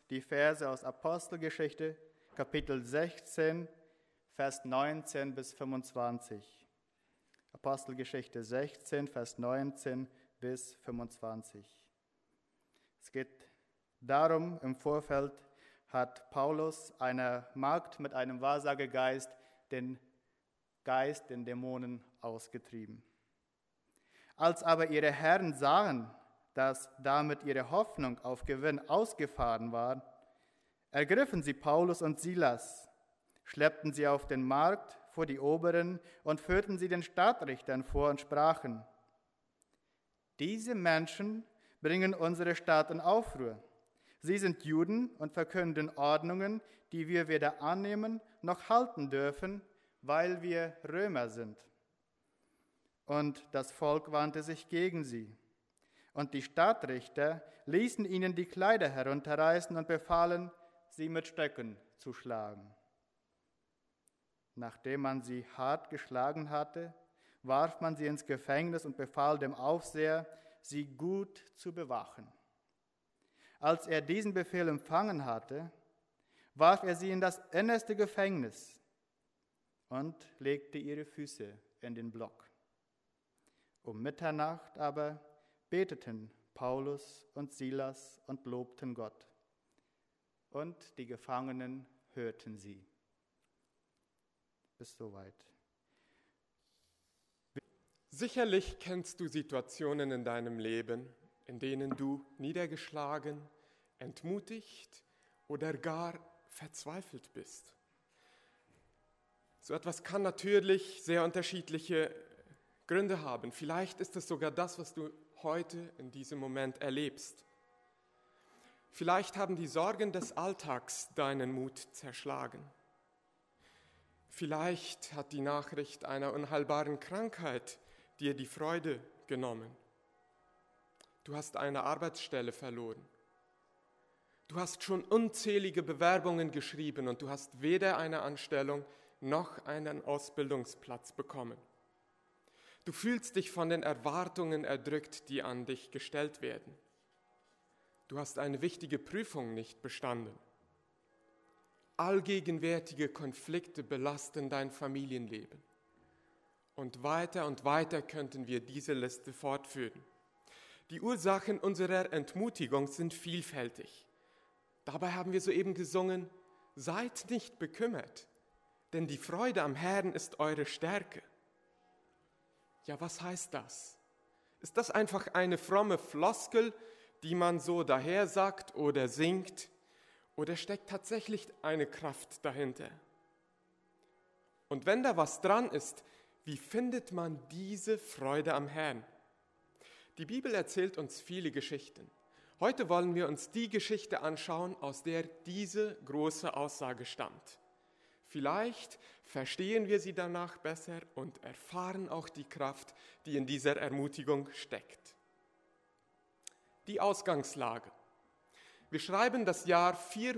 die Verse aus Apostelgeschichte, Kapitel 16, Vers 19 bis 25. Apostelgeschichte 16, Vers 19 bis 25. Es geht darum, im Vorfeld hat Paulus einer Magd mit einem Wahrsagegeist den Dämonen ausgetrieben. Als aber ihre Herren sahen, dass damit ihre Hoffnung auf Gewinn ausgefahren war, ergriffen sie Paulus und Silas, schleppten sie auf den Markt vor die Oberen und führten sie den Stadtrichtern vor und sprachen: Diese Menschen bringen unsere Stadt in Aufruhr. Sie sind Juden und verkünden Ordnungen, die wir weder annehmen noch halten dürfen, weil wir Römer sind. Und das Volk wandte sich gegen sie. Und die Stadtrichter ließen ihnen die Kleider herunterreißen und befahlen, sie mit Stöcken zu schlagen. Nachdem man sie hart geschlagen hatte, warf man sie ins Gefängnis und befahl dem Aufseher, sie gut zu bewachen. Als er diesen Befehl empfangen hatte, warf er sie in das innerste Gefängnis und legte ihre Füße in den Block. Um Mitternacht aber beteten Paulus und Silas und lobten Gott. Und die Gefangenen hörten sie. Bis soweit. Sicherlich kennst du Situationen in deinem Leben, in denen du niedergeschlagen, entmutigt oder gar verzweifelt bist. So etwas kann natürlich sehr unterschiedliche Gründe haben. Vielleicht ist es sogar das, was du heute in diesem Moment erlebst. Vielleicht haben die Sorgen des Alltags deinen Mut zerschlagen. Vielleicht hat die Nachricht einer unheilbaren Krankheit dir die Freude genommen. Du hast eine Arbeitsstelle verloren. Du hast schon unzählige Bewerbungen geschrieben und du hast weder eine Anstellung noch einen Ausbildungsplatz bekommen. Du fühlst dich von den Erwartungen erdrückt, die an dich gestellt werden. Du hast eine wichtige Prüfung nicht bestanden. Allgegenwärtige Konflikte belasten dein Familienleben. Und weiter könnten wir diese Liste fortführen. Die Ursachen unserer Entmutigung sind vielfältig. Dabei haben wir soeben gesungen: Seid nicht bekümmert, denn die Freude am Herrn ist eure Stärke. Ja, was heißt das? Ist das einfach eine fromme Floskel, die man so daher sagt oder singt? Oder steckt tatsächlich eine Kraft dahinter? Und wenn da was dran ist, wie findet man diese Freude am Herrn? Die Bibel erzählt uns viele Geschichten. Heute wollen wir uns die Geschichte anschauen, aus der diese große Aussage stammt. Vielleicht verstehen wir sie danach besser und erfahren auch die Kraft, die in dieser Ermutigung steckt. Die Ausgangslage. Wir schreiben das Jahr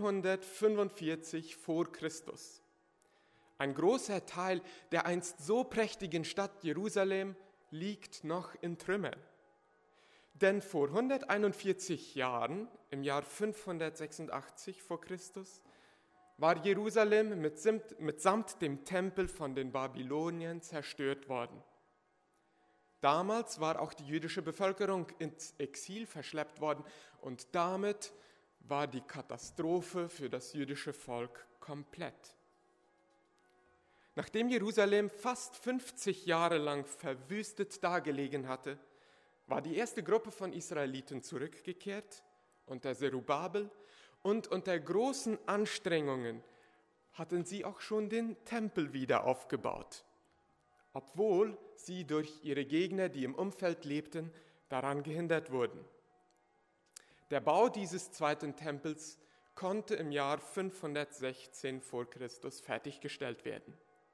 445 vor Christus. Ein großer Teil der einst so prächtigen Stadt Jerusalem liegt noch in Trümmern. Denn vor 141 Jahren, im Jahr 586 vor Christus, war Jerusalem mitsamt dem Tempel von den Babyloniern zerstört worden. Damals war auch die jüdische Bevölkerung ins Exil verschleppt worden und damit war die Katastrophe für das jüdische Volk komplett. Nachdem Jerusalem fast 50 Jahre lang verwüstet dagelegen hatte, war die erste Gruppe von Israeliten zurückgekehrt unter Zerubabel und unter großen Anstrengungen hatten sie auch schon den Tempel wieder aufgebaut, obwohl sie durch ihre Gegner, die im Umfeld lebten, daran gehindert wurden. Der Bau dieses zweiten Tempels konnte im Jahr 516 vor Christus fertiggestellt werden.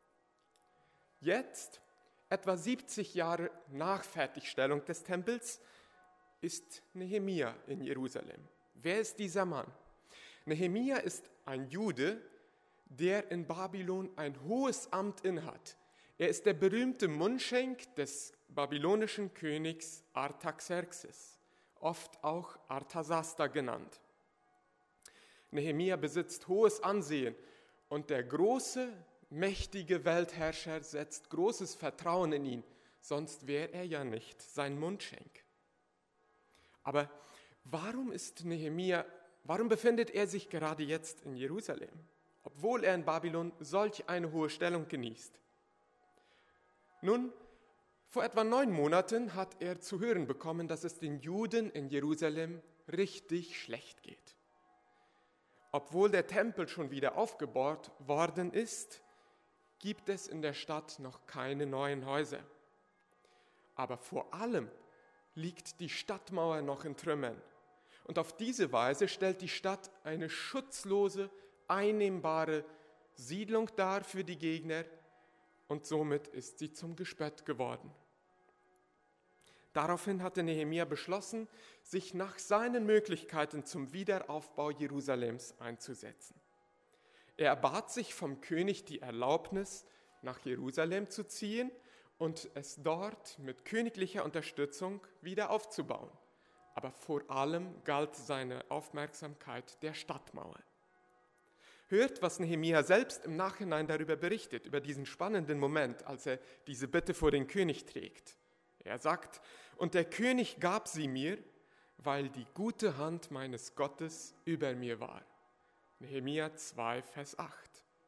Jetzt, etwa 70 Jahre nach Fertigstellung des Tempels, ist Nehemia in Jerusalem. Wer ist dieser Mann? Nehemia ist ein Jude, der in Babylon ein hohes Amt innehat. Er ist der berühmte Mundschenk des babylonischen Königs Artaxerxes, oft auch Arthasasta genannt. Nehemia besitzt hohes Ansehen und der große, mächtige Weltherrscher setzt großes Vertrauen in ihn, sonst wäre er ja nicht sein Mundschenk. Aber warum befindet er sich gerade jetzt in Jerusalem, obwohl er in Babylon solch eine hohe Stellung genießt? Nun, vor etwa 9 Monaten hat er zu hören bekommen, dass es den Juden in Jerusalem richtig schlecht geht. Obwohl der Tempel schon wieder aufgebaut worden ist, gibt es in der Stadt noch keine neuen Häuser. Aber vor allem liegt die Stadtmauer noch in Trümmern. Und auf diese Weise stellt die Stadt eine schutzlose, einnehmbare Siedlung dar für die Gegner und somit ist sie zum Gespött geworden. Daraufhin hatte Nehemia beschlossen, sich nach seinen Möglichkeiten zum Wiederaufbau Jerusalems einzusetzen. Er erbat sich vom König die Erlaubnis, nach Jerusalem zu ziehen und es dort mit königlicher Unterstützung wieder aufzubauen. Aber vor allem galt seine Aufmerksamkeit der Stadtmauer. Hört, was Nehemia selbst im Nachhinein darüber berichtet, über diesen spannenden Moment, als er diese Bitte vor den König trägt. Er sagt, und der König gab sie mir, weil die gute Hand meines Gottes über mir war. Nehemia 2, Vers 8.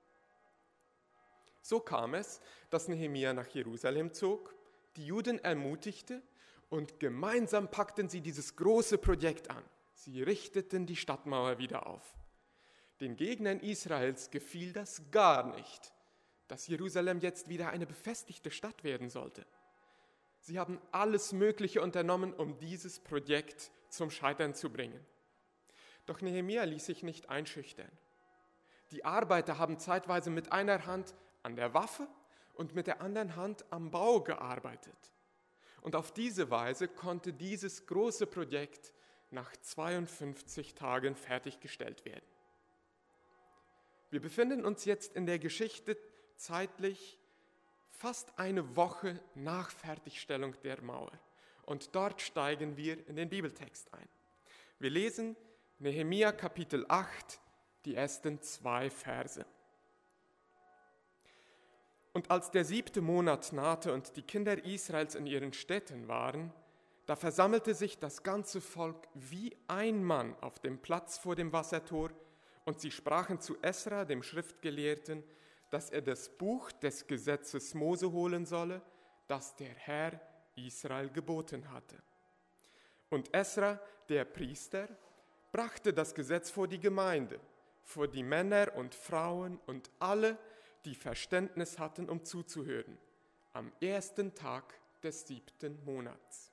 So kam es, dass Nehemia nach Jerusalem zog, die Juden ermutigte und gemeinsam packten sie dieses große Projekt an. Sie richteten die Stadtmauer wieder auf. Den Gegnern Israels gefiel das gar nicht, dass Jerusalem jetzt wieder eine befestigte Stadt werden sollte. Sie haben alles Mögliche unternommen, um dieses Projekt zum Scheitern zu bringen. Doch Nehemia ließ sich nicht einschüchtern. Die Arbeiter haben zeitweise mit einer Hand an der Waffe und mit der anderen Hand am Bau gearbeitet. Und auf diese Weise konnte dieses große Projekt nach 52 Tagen fertiggestellt werden. Wir befinden uns jetzt in der Geschichte zeitlich fast eine Woche nach Fertigstellung der Mauer. Und dort steigen wir in den Bibeltext ein. Wir lesen Nehemia Kapitel 8, die ersten 2 Verse. Und als der 7. Monat nahte und die Kinder Israels in ihren Städten waren, da versammelte sich das ganze Volk wie ein Mann auf dem Platz vor dem Wassertor, und sie sprachen zu Esra, dem Schriftgelehrten, dass er das Buch des Gesetzes Mose holen solle, das der Herr Israel geboten hatte. Und Esra, der Priester, brachte das Gesetz vor die Gemeinde, vor die Männer und Frauen und alle, die Verständnis hatten, um zuzuhören, am 1. Tag des 7. Monats.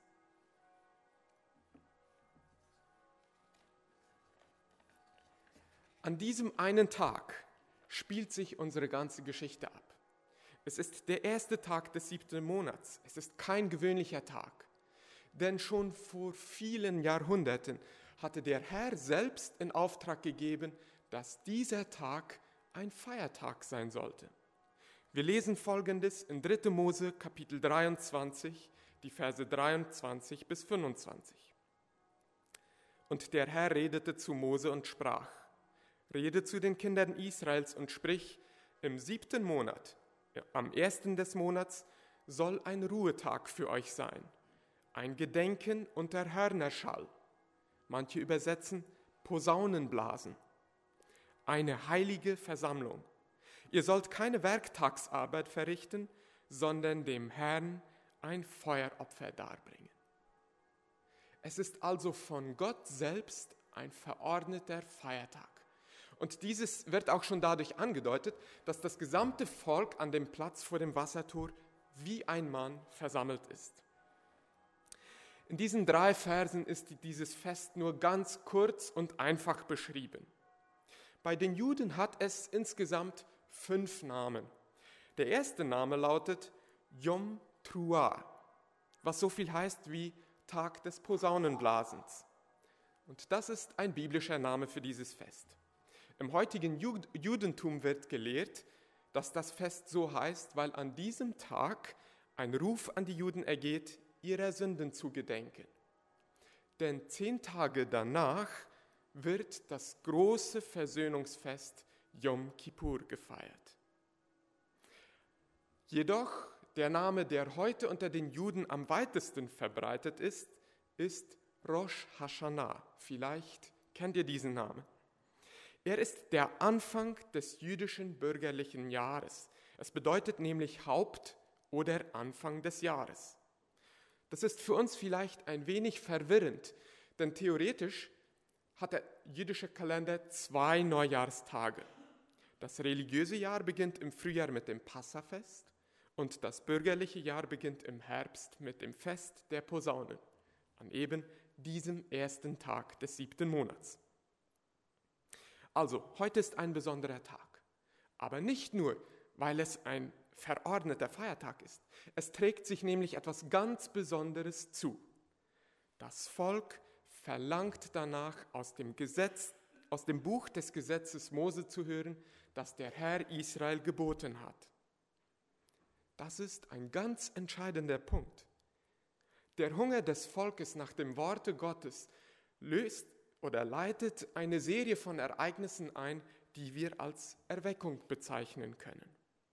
An diesem einen Tag spielt sich unsere ganze Geschichte ab. Es ist der 1. Tag des 7. Monats. Es ist kein gewöhnlicher Tag. Denn schon vor vielen Jahrhunderten hatte der Herr selbst in Auftrag gegeben, dass dieser Tag ein Feiertag sein sollte. Wir lesen Folgendes in 3. Mose Kapitel 23, die Verse 23 bis 25. Und der Herr redete zu Mose und sprach: Rede zu den Kindern Israels und sprich, im 7. Monat, am 1. des Monats, soll ein Ruhetag für euch sein, ein Gedenken unter Hörnerschall. Manche übersetzen Posaunenblasen. Eine heilige Versammlung. Ihr sollt keine Werktagsarbeit verrichten, sondern dem Herrn ein Feueropfer darbringen. Es ist also von Gott selbst ein verordneter Feiertag. Und dieses wird auch schon dadurch angedeutet, dass das gesamte Volk an dem Platz vor dem Wassertor wie ein Mann versammelt ist. In diesen 3 Versen ist dieses Fest nur ganz kurz und einfach beschrieben. Bei den Juden hat es insgesamt 5 Namen. Der erste Name lautet Yom Teruah, was so viel heißt wie Tag des Posaunenblasens. Und das ist ein biblischer Name für dieses Fest. Im heutigen Judentum wird gelehrt, dass das Fest so heißt, weil an diesem Tag ein Ruf an die Juden ergeht, ihrer Sünden zu gedenken. Denn 10 Tage danach wird das große Versöhnungsfest Yom Kippur gefeiert. Jedoch der Name, der heute unter den Juden am weitesten verbreitet ist, ist Rosh Hashanah. Vielleicht kennt ihr diesen Namen. Er ist der Anfang des jüdischen bürgerlichen Jahres. Es bedeutet nämlich Haupt- oder Anfang des Jahres. Das ist für uns vielleicht ein wenig verwirrend, denn theoretisch hat der jüdische Kalender 2 Neujahrstage. Das religiöse Jahr beginnt im Frühjahr mit dem Passafest und das bürgerliche Jahr beginnt im Herbst mit dem Fest der Posaunen, an eben diesem ersten Tag des 7. Monats. Also, heute ist ein besonderer Tag, aber nicht nur, weil es ein verordneter Feiertag ist. Es trägt sich nämlich etwas ganz Besonderes zu. Das Volk verlangt danach, aus dem Buch des Gesetzes Mose zu hören, das der Herr Israel geboten hat. Das ist ein ganz entscheidender Punkt. Der Hunger des Volkes nach dem Worte Gottes löst oder leitet eine Serie von Ereignissen ein, die wir als Erweckung bezeichnen können.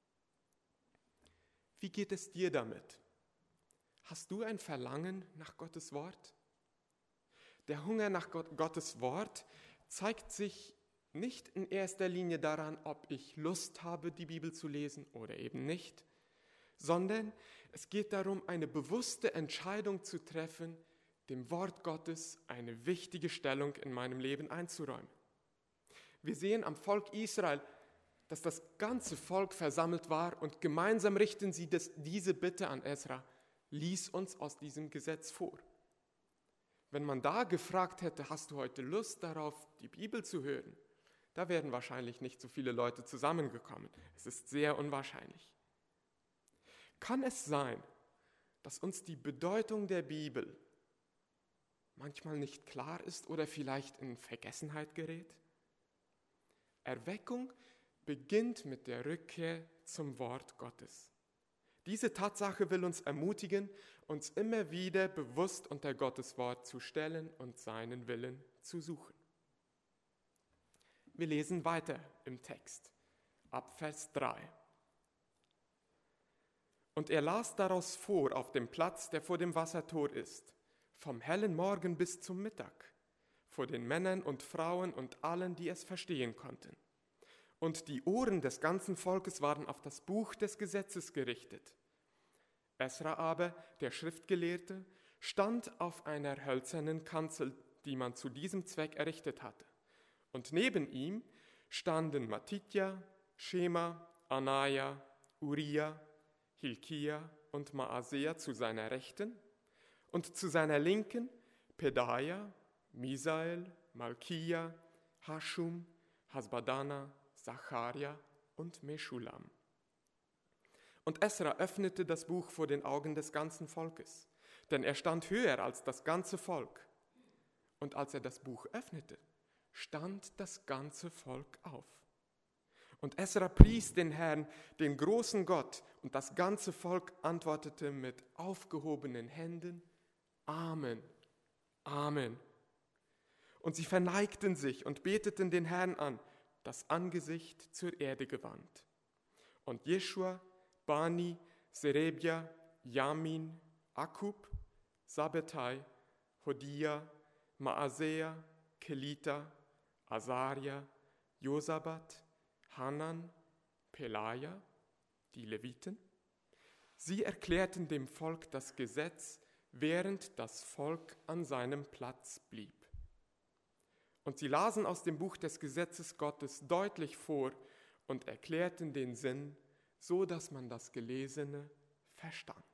Wie geht es dir damit? Hast du ein Verlangen nach Gottes Wort? Der Hunger nach Gottes Wort zeigt sich nicht in erster Linie daran, ob ich Lust habe, die Bibel zu lesen oder eben nicht, sondern es geht darum, eine bewusste Entscheidung zu treffen, dem Wort Gottes eine wichtige Stellung in meinem Leben einzuräumen. Wir sehen am Volk Israel, dass das ganze Volk versammelt war und gemeinsam richten sie diese Bitte an Esra: Lies uns aus diesem Gesetz vor. Wenn man da gefragt hätte, hast du heute Lust darauf, die Bibel zu hören? Da wären wahrscheinlich nicht so viele Leute zusammengekommen. Es ist sehr unwahrscheinlich. Kann es sein, dass uns die Bedeutung der Bibel manchmal nicht klar ist oder vielleicht in Vergessenheit gerät? Erweckung beginnt mit der Rückkehr zum Wort Gottes. Diese Tatsache will uns ermutigen, uns immer wieder bewusst unter Gottes Wort zu stellen und seinen Willen zu suchen. Wir lesen weiter im Text, ab Vers 3. Und er las daraus vor auf dem Platz, der vor dem Wassertor ist, vom hellen Morgen bis zum Mittag, vor den Männern und Frauen und allen, die es verstehen konnten. Und die Ohren des ganzen Volkes waren auf das Buch des Gesetzes gerichtet. Esra aber, der Schriftgelehrte, stand auf einer hölzernen Kanzel, die man zu diesem Zweck errichtet hatte. Und neben ihm standen Matithia, Schema, Anaja, Uriah, Hilkia und Maasea zu seiner Rechten und zu seiner Linken Pedaia, Misael, Malkia, Hashum, Hasbadana, Zacharia und Meschulam. Und Esra öffnete das Buch vor den Augen des ganzen Volkes, denn er stand höher als das ganze Volk. Und als er das Buch öffnete, stand das ganze Volk auf. Und Esra pries den Herrn, den großen Gott, und das ganze Volk antwortete mit aufgehobenen Händen: Amen, Amen. Und sie verneigten sich und beteten den Herrn an, das Angesicht zur Erde gewandt. Und Jeschua, Bani, Serebia, Jamin, Akub, Sabbetai, Hodia, Maasea, Kelita, Asaria, Josabat, Hanan, Pelaja, die Leviten, sie erklärten dem Volk das Gesetz, während das Volk an seinem Platz blieb. Und sie lasen aus dem Buch des Gesetzes Gottes deutlich vor und erklärten den Sinn, so dass man das Gelesene verstand.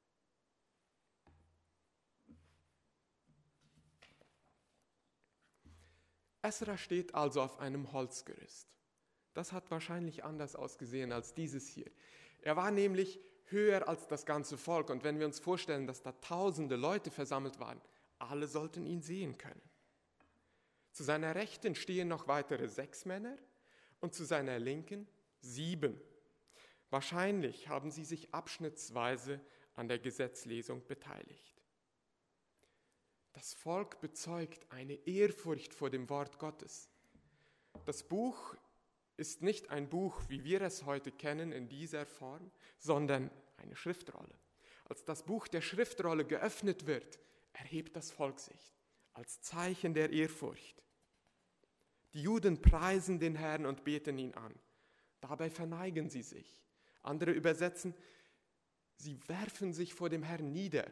Esra steht also auf einem Holzgerüst. Das hat wahrscheinlich anders ausgesehen als dieses hier. Er war nämlich höher als das ganze Volk. Und wenn wir uns vorstellen, dass da tausende Leute versammelt waren, alle sollten ihn sehen können. Zu seiner Rechten stehen noch weitere 6 Männer und zu seiner Linken 7. Wahrscheinlich haben sie sich abschnittsweise an der Gesetzlesung beteiligt. Das Volk bezeugt eine Ehrfurcht vor dem Wort Gottes. Das Buch ist nicht ein Buch, wie wir es heute kennen, in dieser Form, sondern eine Schriftrolle. Als das Buch der Schriftrolle geöffnet wird, erhebt das Volk sich als Zeichen der Ehrfurcht. Die Juden preisen den Herrn und beten ihn an. Dabei verneigen sie sich. Andere übersetzen, sie werfen sich vor dem Herrn nieder.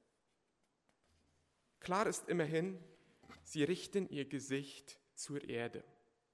Klar ist immerhin, sie richten ihr Gesicht zur Erde.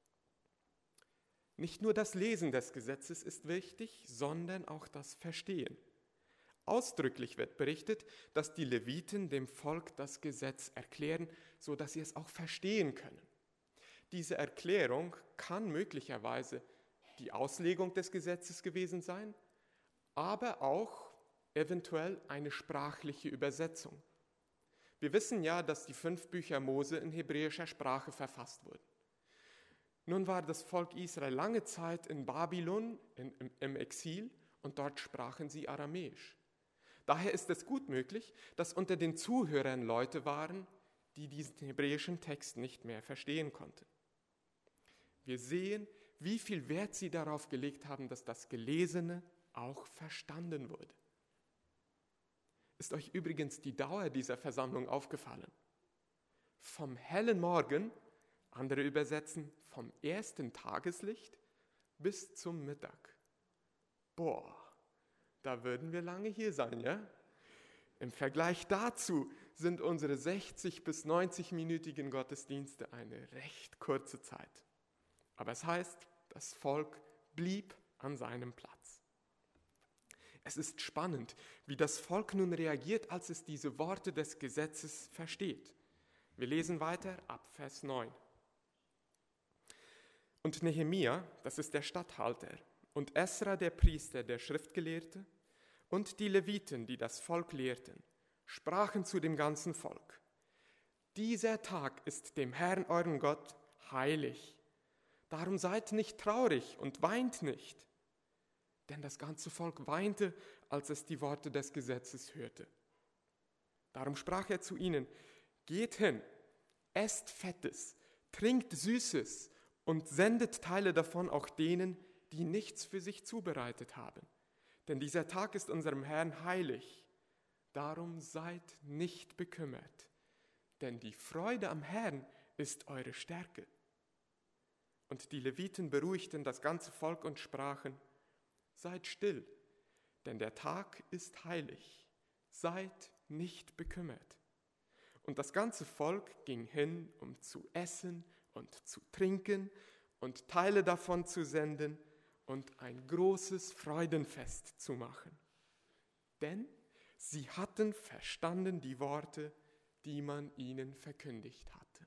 Nicht nur das Lesen des Gesetzes ist wichtig, sondern auch das Verstehen. Ausdrücklich wird berichtet, dass die Leviten dem Volk das Gesetz erklären, sodass sie es auch verstehen können. Diese Erklärung kann möglicherweise die Auslegung des Gesetzes gewesen sein, aber auch eventuell eine sprachliche Übersetzung. Wir wissen ja, dass die 5 Bücher Mose in hebräischer Sprache verfasst wurden. Nun war das Volk Israel lange Zeit in Babylon im Exil und dort sprachen sie Aramäisch. Daher ist es gut möglich, dass unter den Zuhörern Leute waren, die diesen hebräischen Text nicht mehr verstehen konnten. Wir sehen, wie viel Wert sie darauf gelegt haben, dass das Gelesene auch verstanden wurde. Ist euch übrigens die Dauer dieser Versammlung aufgefallen? Vom hellen Morgen, andere übersetzen vom ersten Tageslicht bis zum Mittag. Boah, da würden wir lange hier sein, ja? Im Vergleich dazu sind unsere 60- bis 90-minütigen Gottesdienste eine recht kurze Zeit. Aber es heißt, das Volk blieb an seinem Platz. Es ist spannend, wie das Volk nun reagiert, als es diese Worte des Gesetzes versteht. Wir lesen weiter ab Vers 9. Und Nehemia, das ist der Statthalter, und Esra, der Priester, der Schriftgelehrte, und die Leviten, die das Volk lehrten, sprachen zu dem ganzen Volk: Dieser Tag ist dem Herrn, euren Gott, heilig. Darum seid nicht traurig und weint nicht. Denn das ganze Volk weinte, als es die Worte des Gesetzes hörte. Darum sprach er zu ihnen: Geht hin, esst Fettes, trinkt Süßes und sendet Teile davon auch denen, die nichts für sich zubereitet haben. Denn dieser Tag ist unserem Herrn heilig. Darum seid nicht bekümmert, denn die Freude am Herrn ist eure Stärke. Und die Leviten beruhigten das ganze Volk und sprachen: Seid still, denn der Tag ist heilig. Seid nicht bekümmert. Und das ganze Volk ging hin, um zu essen und zu trinken und Teile davon zu senden und ein großes Freudenfest zu machen. Denn sie hatten verstanden die Worte, die man ihnen verkündigt hatte.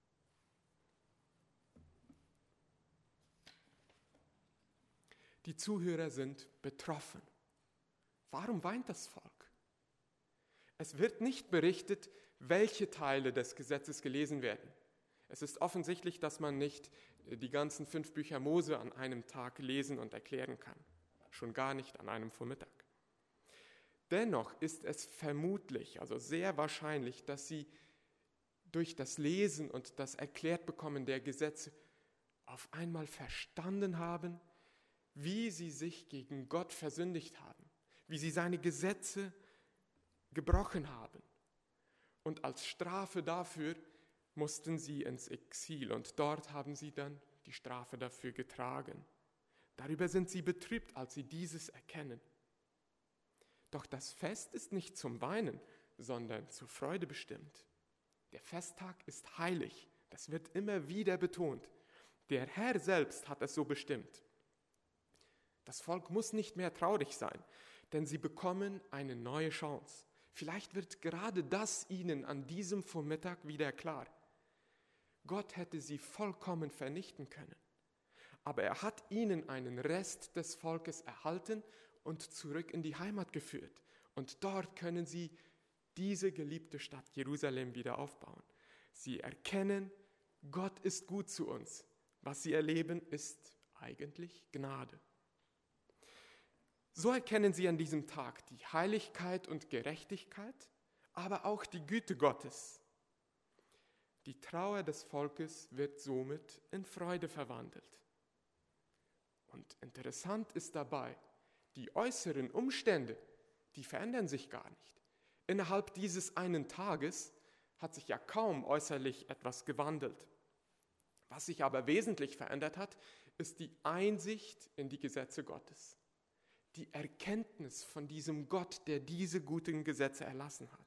Die Zuhörer sind betroffen. Warum weint das Volk? Es wird nicht berichtet, welche Teile des Gesetzes gelesen werden. Es ist offensichtlich, dass man nicht die ganzen 5 Bücher Mose an einem Tag lesen und erklären kann. Schon gar nicht an einem Vormittag. Dennoch ist es vermutlich, also sehr wahrscheinlich, dass sie durch das Lesen und das Erklärtbekommen der Gesetze auf einmal verstanden haben, wie sie sich gegen Gott versündigt haben, wie sie seine Gesetze gebrochen haben. Und als Strafe dafür mussten sie ins Exil und dort haben sie dann die Strafe dafür getragen. Darüber sind sie betrübt, als sie dieses erkennen. Doch das Fest ist nicht zum Weinen, sondern zur Freude bestimmt. Der Festtag ist heilig, das wird immer wieder betont. Der Herr selbst hat es so bestimmt. Das Volk muss nicht mehr traurig sein, denn sie bekommen eine neue Chance. Vielleicht wird gerade das ihnen an diesem Vormittag wieder klar. Gott hätte sie vollkommen vernichten können, aber er hat ihnen einen Rest des Volkes erhalten und zurück in die Heimat geführt. Und dort können sie diese geliebte Stadt Jerusalem wieder aufbauen. Sie erkennen, Gott ist gut zu uns. Was sie erleben, ist eigentlich Gnade. So erkennen sie an diesem Tag die Heiligkeit und Gerechtigkeit, aber auch die Güte Gottes. Die Trauer des Volkes wird somit in Freude verwandelt. Und interessant ist dabei, die äußeren Umstände, die verändern sich gar nicht. Innerhalb dieses einen Tages hat sich ja kaum äußerlich etwas gewandelt. Was sich aber wesentlich verändert hat, ist die Einsicht in die Gesetze Gottes. Die Erkenntnis von diesem Gott, der diese guten Gesetze erlassen hat.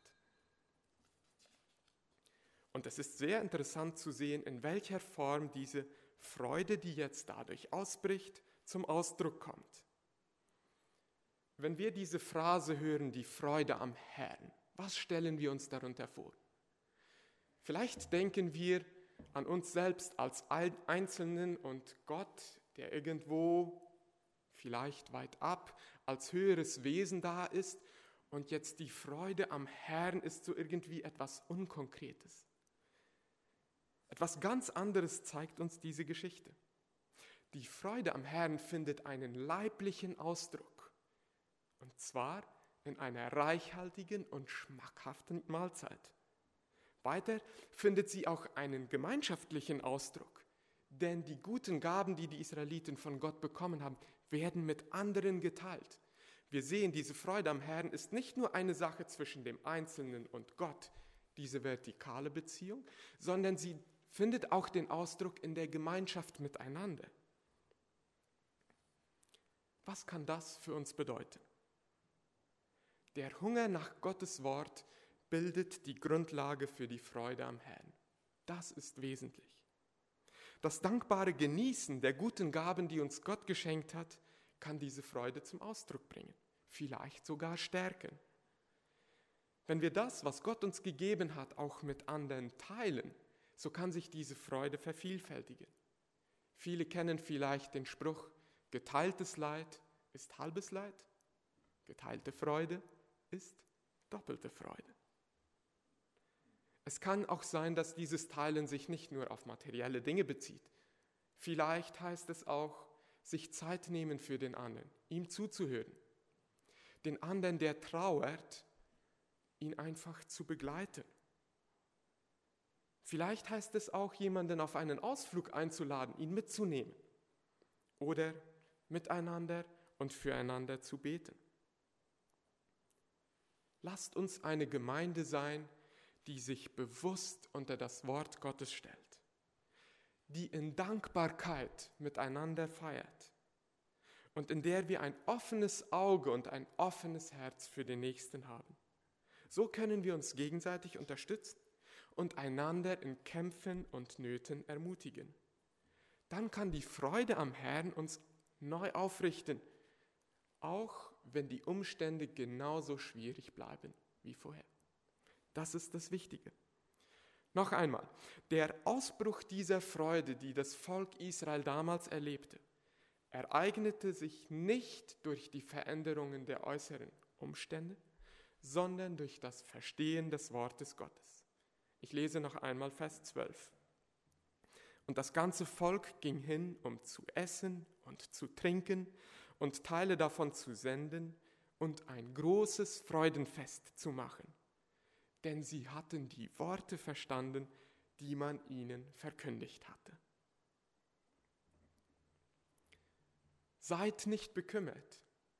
Und es ist sehr interessant zu sehen, in welcher Form diese Freude, die jetzt dadurch ausbricht, zum Ausdruck kommt. Wenn wir diese Phrase hören, die Freude am Herrn, was stellen wir uns darunter vor? Vielleicht denken wir an uns selbst als Einzelnen und Gott, der irgendwo, vielleicht weit ab, als höheres Wesen da ist und jetzt die Freude am Herrn ist so irgendwie etwas Unkonkretes. Etwas ganz anderes zeigt uns diese Geschichte. Die Freude am Herrn findet einen leiblichen Ausdruck, und zwar in einer reichhaltigen und schmackhaften Mahlzeit. Weiter findet sie auch einen gemeinschaftlichen Ausdruck, denn die guten Gaben, die die Israeliten von Gott bekommen haben, werden mit anderen geteilt. Wir sehen, diese Freude am Herrn ist nicht nur eine Sache zwischen dem Einzelnen und Gott, diese vertikale Beziehung, sondern sie findet auch den Ausdruck in der Gemeinschaft miteinander. Was kann das für uns bedeuten? Der Hunger nach Gottes Wort bildet die Grundlage für die Freude am Herrn. Das ist wesentlich. Das dankbare Genießen der guten Gaben, die uns Gott geschenkt hat, kann diese Freude zum Ausdruck bringen, vielleicht sogar stärken. Wenn wir das, was Gott uns gegeben hat, auch mit anderen teilen, so kann sich diese Freude vervielfältigen. Viele kennen vielleicht den Spruch, geteiltes Leid ist halbes Leid, geteilte Freude ist doppelte Freude. Es kann auch sein, dass dieses Teilen sich nicht nur auf materielle Dinge bezieht. Vielleicht heißt es auch, sich Zeit nehmen für den anderen, ihm zuzuhören. Den anderen, der trauert, ihn einfach zu begleiten. Vielleicht heißt es auch, jemanden auf einen Ausflug einzuladen, ihn mitzunehmen. Oder miteinander und füreinander zu beten. Lasst uns eine Gemeinde sein, die sich bewusst unter das Wort Gottes stellt, die in Dankbarkeit miteinander feiert und in der wir ein offenes Auge und ein offenes Herz für den Nächsten haben. So können wir uns gegenseitig unterstützen und einander in Kämpfen und Nöten ermutigen. Dann kann die Freude am Herrn uns neu aufrichten, auch wenn die Umstände genauso schwierig bleiben wie vorher. Das ist das Wichtige. Noch einmal, der Ausbruch dieser Freude, die das Volk Israel damals erlebte, ereignete sich nicht durch die Veränderungen der äußeren Umstände, sondern durch das Verstehen des Wortes Gottes. Ich lese noch einmal Vers 12. Und das ganze Volk ging hin, um zu essen und zu trinken und Teile davon zu senden und ein großes Freudenfest zu machen. Denn sie hatten die Worte verstanden, die man ihnen verkündigt hatte. Seid nicht bekümmert,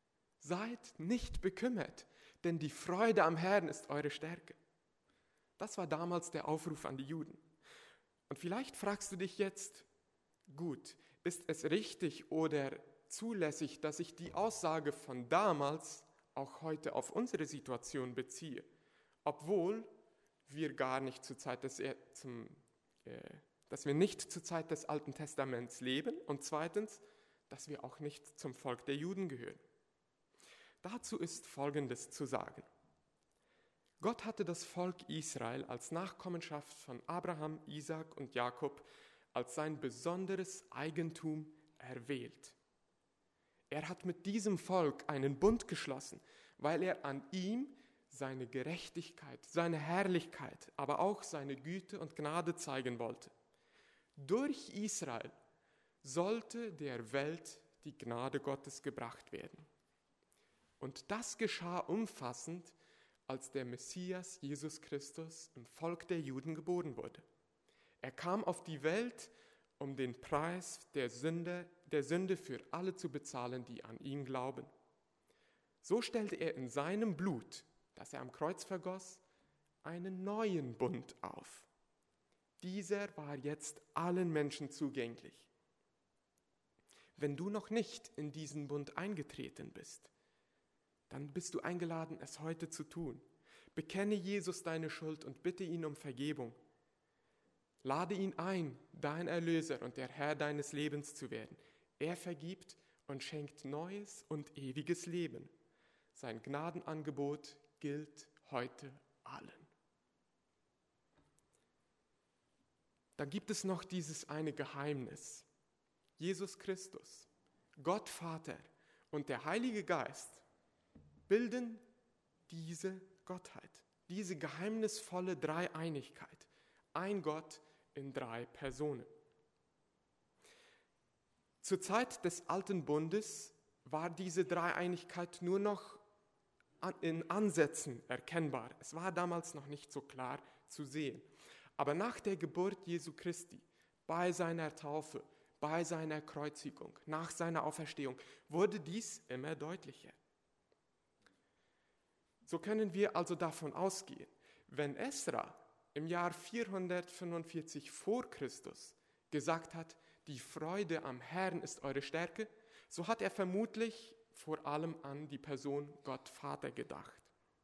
denn die Freude am Herrn ist eure Stärke. Das war damals der Aufruf an die Juden. Und vielleicht fragst du dich jetzt, gut, ist es richtig oder zulässig, dass ich die Aussage von damals auch heute auf unsere Situation beziehe? Obwohl wir gar nicht dass wir nicht zur Zeit des Alten Testaments leben und zweitens, dass wir auch nicht zum Volk der Juden gehören. Dazu ist Folgendes zu sagen. Gott hatte das Volk Israel als Nachkommenschaft von Abraham, Isaak und Jakob als sein besonderes Eigentum erwählt. Er hat mit diesem Volk einen Bund geschlossen, weil er an ihm seine Gerechtigkeit, seine Herrlichkeit, aber auch seine Güte und Gnade zeigen wollte. Durch Israel sollte der Welt die Gnade Gottes gebracht werden. Und das geschah umfassend, als der Messias Jesus Christus im Volk der Juden geboren wurde. Er kam auf die Welt, um den Preis der Sünde für alle zu bezahlen, die an ihn glauben. So stellte er in seinem Blut, das er am Kreuz vergoss, einen neuen Bund auf. Dieser war jetzt allen Menschen zugänglich. Wenn du noch nicht in diesen Bund eingetreten bist, dann bist du eingeladen, es heute zu tun. Bekenne Jesus deine Schuld und bitte ihn um Vergebung. Lade ihn ein, dein Erlöser und der Herr deines Lebens zu werden. Er vergibt und schenkt neues und ewiges Leben. Sein Gnadenangebot gilt heute allen. Dann gibt es noch dieses eine Geheimnis. Jesus Christus, Gott Vater und der Heilige Geist bilden diese Gottheit, diese geheimnisvolle Dreieinigkeit. Ein Gott in 3 Personen. Zur Zeit des Alten Bundes war diese Dreieinigkeit nur noch in Ansätzen erkennbar. Es war damals noch nicht so klar zu sehen. Aber nach der Geburt Jesu Christi, bei seiner Taufe, bei seiner Kreuzigung, nach seiner Auferstehung, wurde dies immer deutlicher. So können wir also davon ausgehen, wenn Esra im Jahr 445 vor Christus gesagt hat, die Freude am Herrn ist eure Stärke, so hat er vermutlich vor allem an die Person Gott Vater gedacht.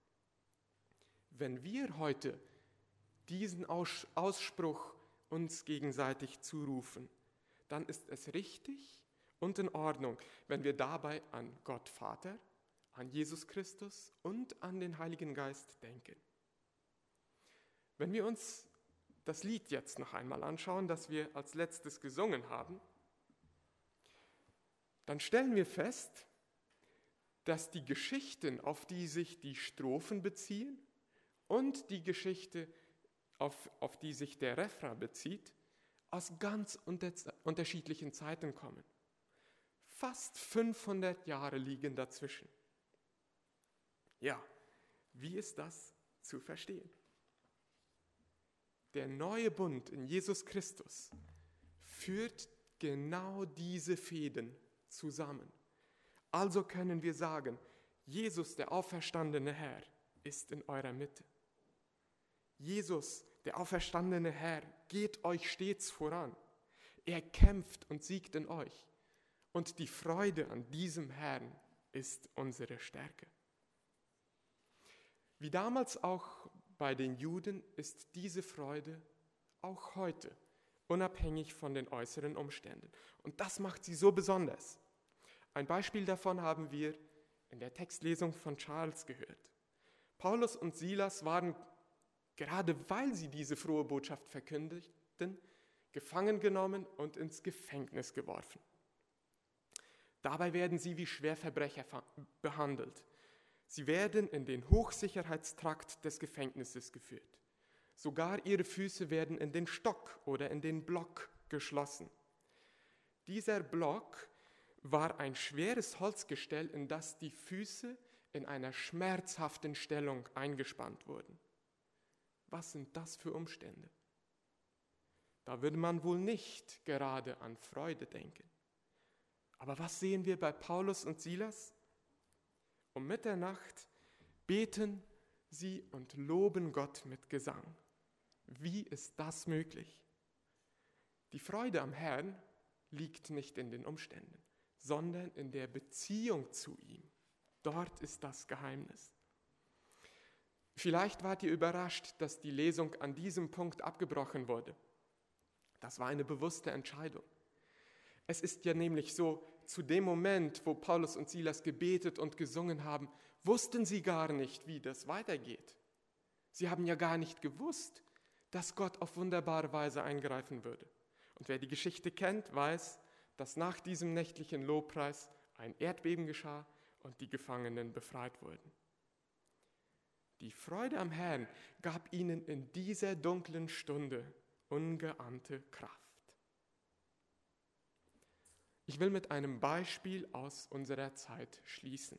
Wenn wir heute diesen Ausspruch uns gegenseitig zurufen, dann ist es richtig und in Ordnung, wenn wir dabei an Gott Vater, an Jesus Christus und an den Heiligen Geist denken. Wenn wir uns das Lied jetzt noch einmal anschauen, das wir als letztes gesungen haben, dann stellen wir fest, dass die Geschichten, auf die sich die Strophen beziehen und die Geschichte, auf die sich der Refrain bezieht, aus ganz unterschiedlichen Zeiten kommen. Fast 500 Jahre liegen dazwischen. Ja, wie ist das zu verstehen? Der neue Bund in Jesus Christus führt genau diese Fäden zusammen. Also können wir sagen, Jesus, der auferstandene Herr, ist in eurer Mitte. Jesus, der auferstandene Herr, geht euch stets voran. Er kämpft und siegt in euch. Und die Freude an diesem Herrn ist unsere Stärke. Wie damals auch bei den Juden ist diese Freude auch heute, unabhängig von den äußeren Umständen. Und das macht sie so besonders. Ein Beispiel davon haben wir in der Textlesung von Charles gehört. Paulus und Silas waren, gerade weil sie diese frohe Botschaft verkündigten, gefangen genommen und ins Gefängnis geworfen. Dabei werden sie wie Schwerverbrecher behandelt. Sie werden in den Hochsicherheitstrakt des Gefängnisses geführt. Sogar ihre Füße werden in den Stock oder in den Block geschlossen. Dieser Block war ein schweres Holzgestell, in das die Füße in einer schmerzhaften Stellung eingespannt wurden. Was sind das für Umstände? Da würde man wohl nicht gerade an Freude denken. Aber was sehen wir bei Paulus und Silas? Um Mitternacht beten sie und loben Gott mit Gesang. Wie ist das möglich? Die Freude am Herrn liegt nicht in den Umständen, sondern in der Beziehung zu ihm. Dort ist das Geheimnis. Vielleicht wart ihr überrascht, dass die Lesung an diesem Punkt abgebrochen wurde. Das war eine bewusste Entscheidung. Es ist ja nämlich so, zu dem Moment, wo Paulus und Silas gebetet und gesungen haben, wussten sie gar nicht, wie das weitergeht. Sie haben ja gar nicht gewusst, dass Gott auf wunderbare Weise eingreifen würde. Und wer die Geschichte kennt, weiß, dass nach diesem nächtlichen Lobpreis ein Erdbeben geschah und die Gefangenen befreit wurden. Die Freude am Herrn gab ihnen in dieser dunklen Stunde ungeahnte Kraft. Ich will mit einem Beispiel aus unserer Zeit schließen.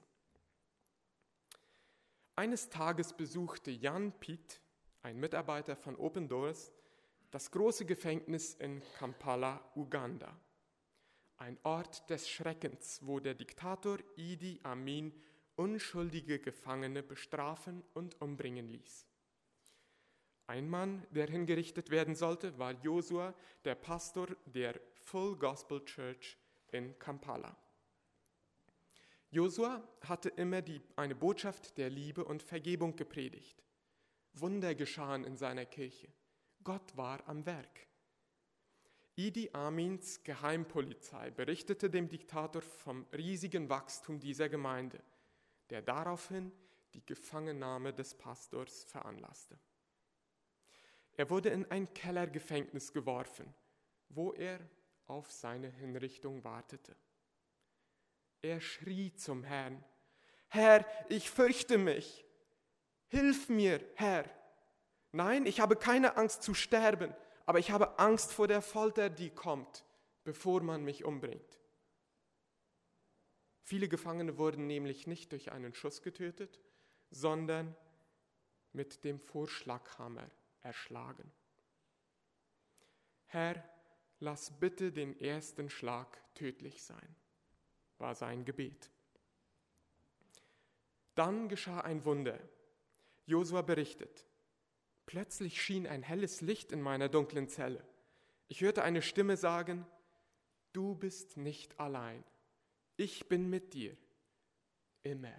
Eines Tages besuchte Jan Piet, ein Mitarbeiter von Open Doors, das große Gefängnis in Kampala, Uganda. Ein Ort des Schreckens, wo der Diktator Idi Amin unschuldige Gefangene bestrafen und umbringen ließ. Ein Mann, der hingerichtet werden sollte, war Josua, der Pastor der Full Gospel Church in Kampala. Josua hatte immer eine Botschaft der Liebe und Vergebung gepredigt. Wunder geschahen in seiner Kirche. Gott war am Werk. Idi Amins Geheimpolizei berichtete dem Diktator vom riesigen Wachstum dieser Gemeinde, der daraufhin die Gefangennahme des Pastors veranlasste. Er wurde in ein Kellergefängnis geworfen, wo er auf seine Hinrichtung wartete. Er schrie zum Herrn: Herr, ich fürchte mich. Hilf mir, Herr. Nein, ich habe keine Angst zu sterben, aber ich habe Angst vor der Folter, die kommt, bevor man mich umbringt. Viele Gefangene wurden nämlich nicht durch einen Schuss getötet, sondern mit dem Vorschlaghammer erschlagen. Herr, lass bitte den ersten Schlag tödlich sein, war sein Gebet. Dann geschah ein Wunder. Josua berichtet: Plötzlich schien ein helles Licht in meiner dunklen Zelle. Ich hörte eine Stimme sagen: Du bist nicht allein. Ich bin mit dir. Immer.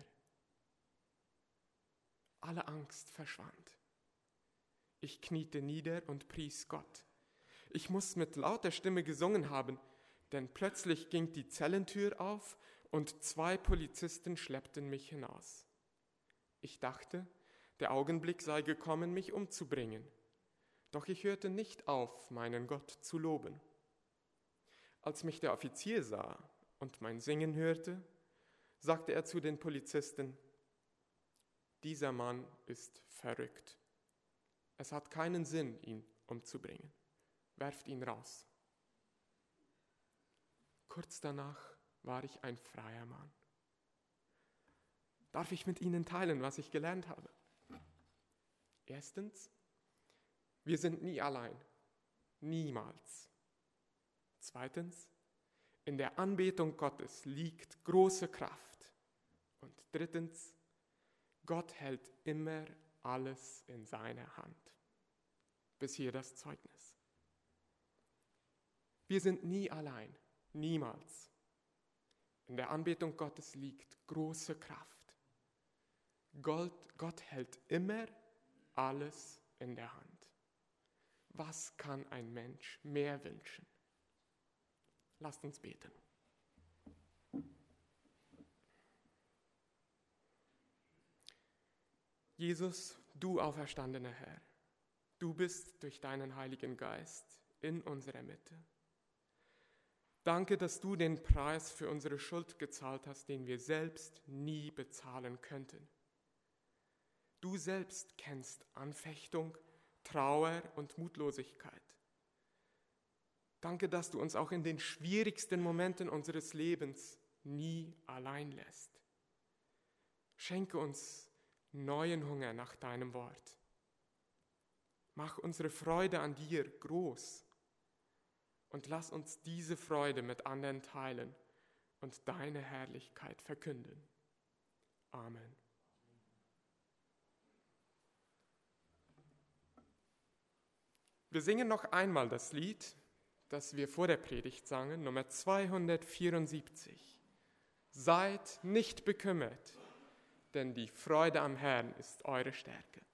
Alle Angst verschwand. Ich kniete nieder und pries Gott. Ich muss mit lauter Stimme gesungen haben, denn plötzlich ging die Zellentür auf und 2 Polizisten schleppten mich hinaus. Ich dachte, der Augenblick sei gekommen, mich umzubringen. Doch ich hörte nicht auf, meinen Gott zu loben. Als mich der Offizier sah und mein Singen hörte, sagte er zu den Polizisten: Dieser Mann ist verrückt. Es hat keinen Sinn, ihn umzubringen. Werft ihn raus. Kurz danach war ich ein freier Mann. Darf ich mit Ihnen teilen, was ich gelernt habe? Erstens, wir sind nie allein. Niemals. Zweitens, in der Anbetung Gottes liegt große Kraft. Und drittens, Gott hält immer alles in seiner Hand. Bis hier das Zeugnis. Wir sind nie allein. Niemals. In der Anbetung Gottes liegt große Kraft. Gott hält immer alles in der Hand. Was kann ein Mensch mehr wünschen? Lasst uns beten. Jesus, du auferstandener Herr, du bist durch deinen Heiligen Geist in unserer Mitte. Danke, dass du den Preis für unsere Schuld gezahlt hast, den wir selbst nie bezahlen könnten. Du selbst kennst Anfechtung, Trauer und Mutlosigkeit. Danke, dass du uns auch in den schwierigsten Momenten unseres Lebens nie allein lässt. Schenke uns neuen Hunger nach deinem Wort. Mach unsere Freude an dir groß und lass uns diese Freude mit anderen teilen und deine Herrlichkeit verkünden. Amen. Wir singen noch einmal das Lied, das wir vor der Predigt sangen, Nummer 274. Seid nicht bekümmert, denn die Freude am Herrn ist eure Stärke.